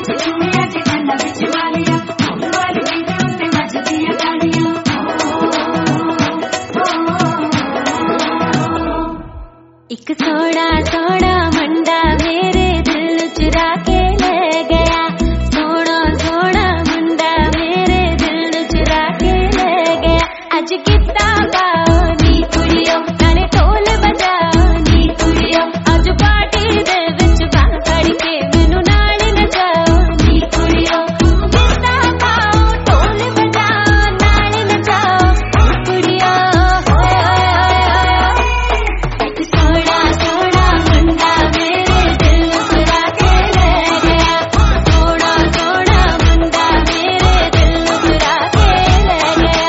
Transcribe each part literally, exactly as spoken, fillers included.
एक सोना सोना मुंडा मेरे दिल चुरा के ले गया, सोना सोना मुंडा मेरे दिल चुरा के ले गया। अज गिद्दा गाओ नी कुड़ियो, नाले ढोल बजाओ नी कुड़ियो, अज पार्टी दे विच बांह फड़ के मैनू नाल नचाओ नी कुड़ियो। गिद्दा गाओ ढोल बजाओ नाल नचाओ कुड़ियो। सोना सोना मुंडा मेरे दिल चुरा के ले गया, सोना सोना मुंडा मेरे दिल चुरा के ले गया।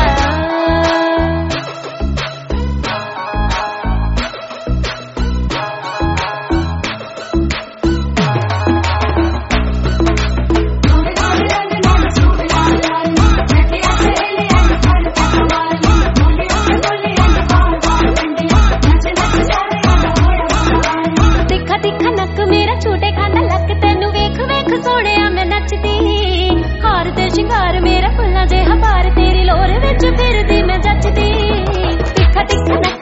तिखा तिखा नक मेरा झूठे खांदा लक, तेनू वेख वेख सोहणिया मैं नचदी। हार ते शिंगार मेरा फुल्लां दे हवार, तेरी लोर विच फिरदी मैं जचदी। तिखा तिखा नक